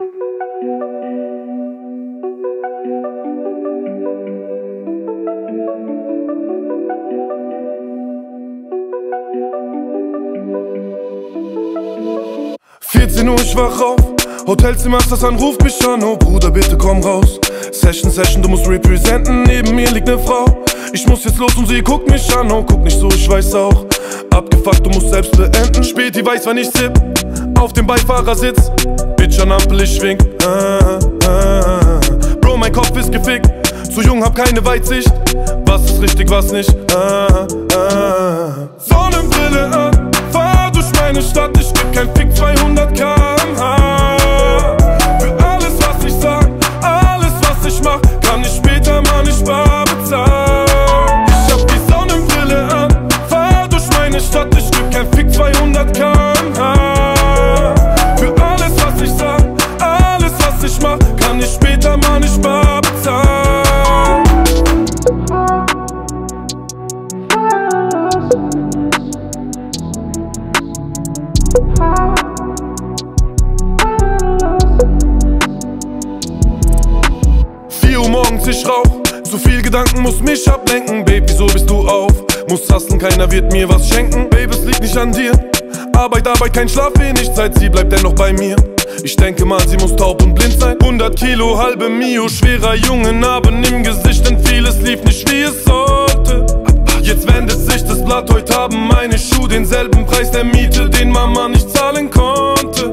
Uhr, ich wach auf. Hotelzimmer, das ruft mich an. Oh Bruder, bitte komm raus. Session, du musst representen. Neben mir liegt ne Frau. Ich muss jetzt los und sie guckt mich an. Oh, guck nicht so, ich weiß auch. Abgefuckt, du musst selbst beenden. Späti weiß, wann ich sipp. Auf dem Beifahrersitz. Bitch an Ampel, ich wink. Bro, mein Kopf ist gefickt. Zu jung, hab keine Weitsicht. Was ist richtig, was nicht? Sonnenbrille an. Fahr durch meine Stadt. Ich geb kein Fick, 200 km/h. Für alles, was ich sag, alles, was ich mach, kann ich später mal nicht bar bezahlen. Ich hab die Sonnenbrille an. Fahr durch meine Stadt. Ich geb kein Fick, 200 km/h. Für alles, was ich sag, alles, was ich mach, kann ich später mal nicht bar bezahlen. Morgens ich rauch, zu viel Gedanken muss mich ablenken. Baby, wieso bist du auf? Muss hustlen, keiner wird mir was schenken. Baby, es liegt nicht an dir. Arbeit, kein Schlaf, wenig Zeit, sie bleibt dennoch bei mir. Ich denke mal, sie muss taub und blind sein. 100 Kilo, halbe Mio, schwerer Junge, Narben im Gesicht, denn vieles lief nicht wie es sollte. Jetzt wendet sich das Blatt, heute haben meine Schuhe denselben Preis der Miete, den Mama nicht zahlen konnte.